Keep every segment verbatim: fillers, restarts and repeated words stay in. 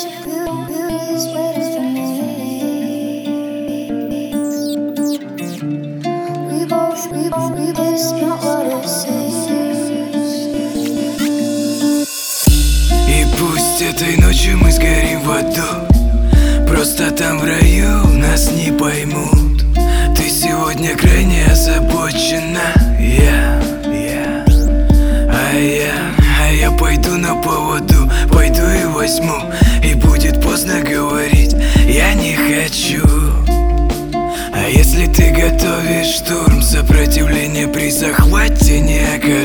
И пусть этой ночью мы сгорим в аду, просто там в раю нас не поймут. Ты сегодня крайне озабочена, я, я, а я, а я пойду на поводу, пойду и возьму, и будет поздно говорить, я не хочу. А если ты готовишь штурм, сопротивление при захвате не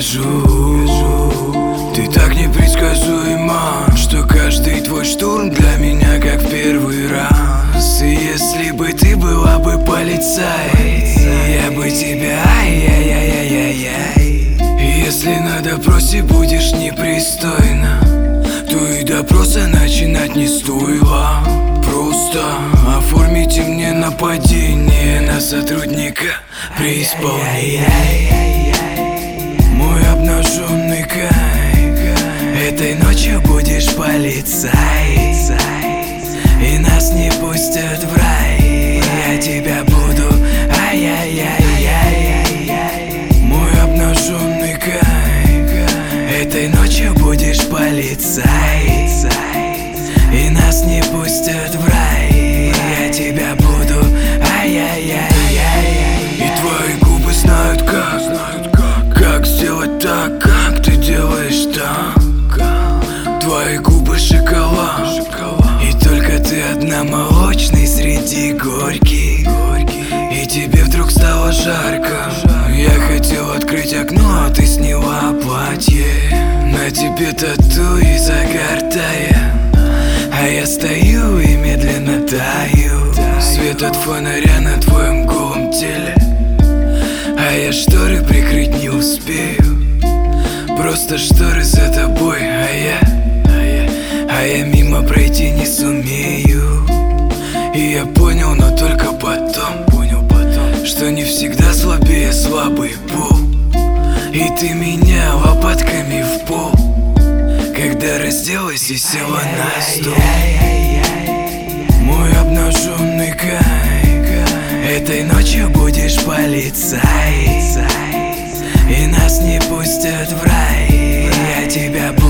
окажу. Ты так непредсказуема, что каждый твой штурм для меня как в первый раз. И если бы ты была бы полицай, я бы тебя ай-яй-яй-яй-яй. И если на допросе будешь непристойна, то и допроса начинать не стоило. Просто оформите мне нападение на сотрудника при исполнении. Мой обнаженный кайф, этой ночью будешь полицай, и нас не пустят в рай. Я тебя буду ай-яй-яй-яй. Мой обнаженный кайф, этой ночью будешь полицай, и нас не пустят в рай. Я тебя буду ай-яй-яй-яй. И твои губы знают как, как сделать так, как ты делаешь так. Твои губы шоколад, и только ты одна молочный среди горьких. И тебе вдруг стало жарко, я хотел открыть окно, а ты сняла платье. На тебе тату и загар тая, а я стою и медленно таю. Свет от фонаря на твоем голом теле, а я шторы прикрыть не успею. Просто шторы за тобой, а я, а я, а я мимо пройти не сумею. И я понял, но только потом, понял потом, что не всегда слабее слабый пол. И ты меня лопатками в пол, когда разделась и села на стол. Мой обнаженный кайф, этой ночью будешь полицай, и нас не пустят в рай. Я тебя